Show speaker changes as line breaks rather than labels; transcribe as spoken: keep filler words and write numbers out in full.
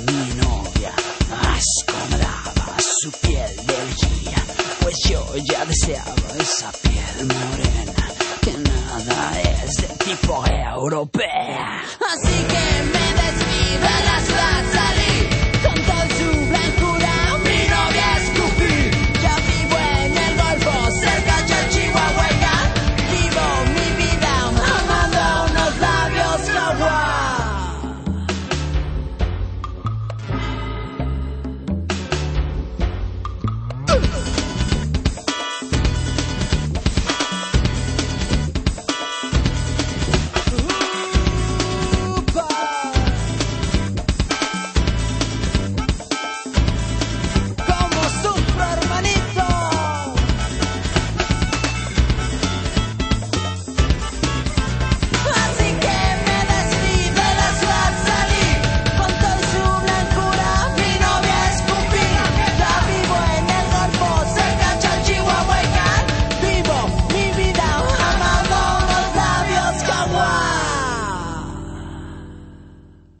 mi novia, así como daba su piel de lejía, pues yo ya deseaba esa piel morena, que nada es de tipo europea.
Así que me despido en la ciudad.